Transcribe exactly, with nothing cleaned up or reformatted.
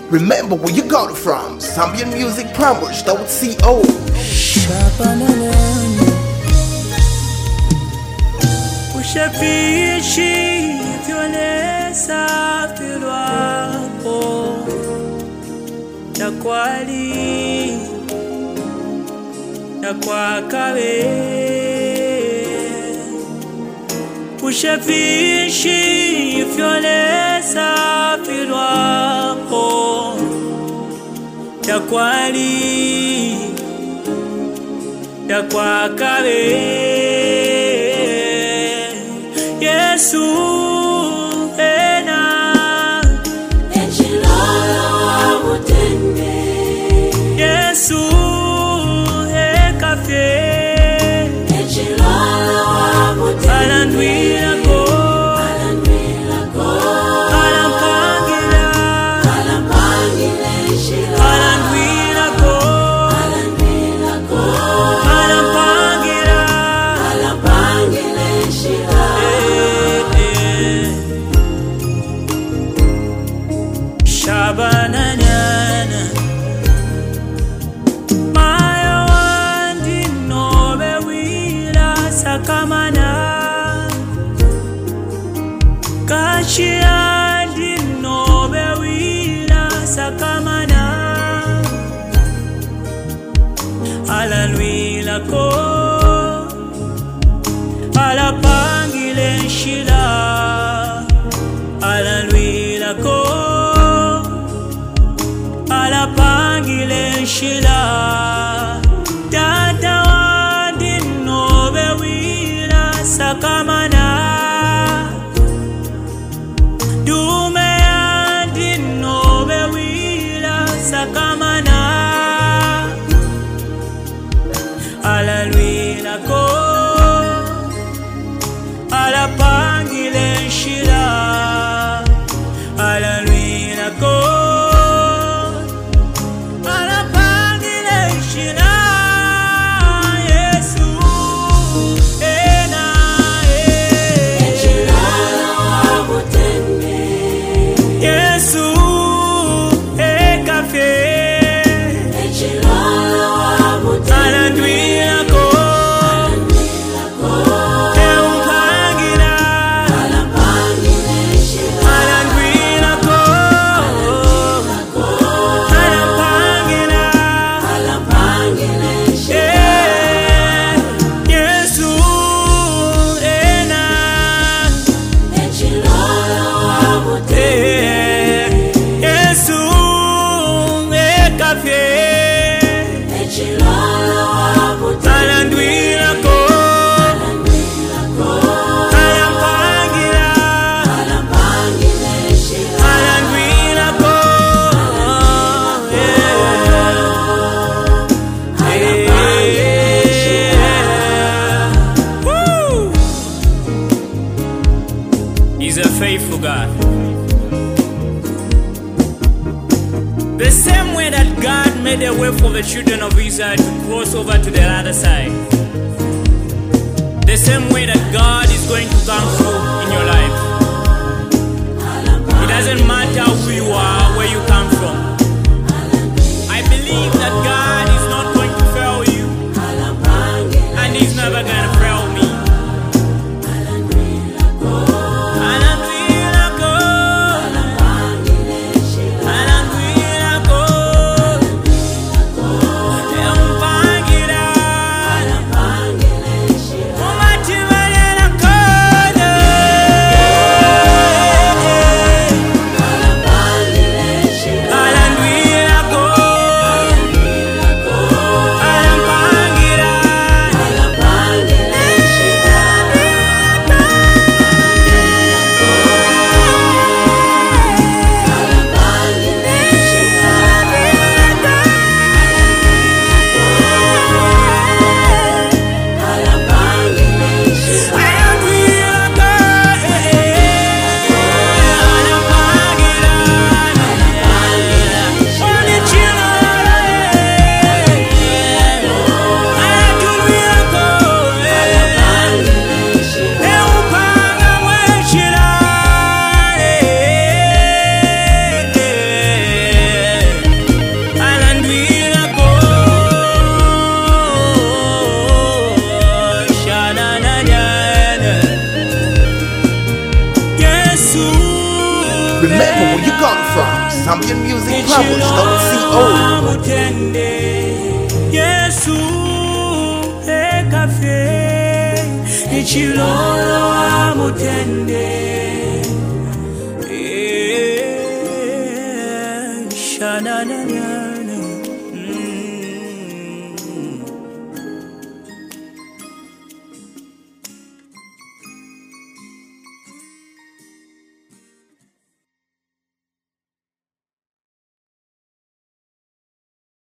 Remember where you got it from. Zambian Music Promos dot co. Ushapishi vyonesa filwapo na kwali na kwa kawe. Ushapishi vyonesa filwapo na kwali na kwa kawe. Yesu ena Echilolo wabutende Yesu ekafye Echilolo wabutende Alandwila ko Alandwila ko Alampangila Alampangile Echilolo Alandwila ko Alandwila ko Alampangila Alampangile Echilolo Shabananyana Maya wandi nobe wila sakamana Kashi andi nobe wila sakamana Alalwila ko Alapangile shila Alalwila ko Alapangile shila Tata wandi nobe wila sakamana Dume andi nobe wila sakamana Alalwila ko Alapangile shila Alalwila ko He's a faithful God. The same way that God made a way for the children of Israel to cross over to the other side, the same way that God is going to come through in your life. It doesn't matter who you are, where you come from. I believe that God is not going to fail you, and He's never going to fail me. Zambian Music Published co. Mutende Yesu ekafe Ichilolo amutende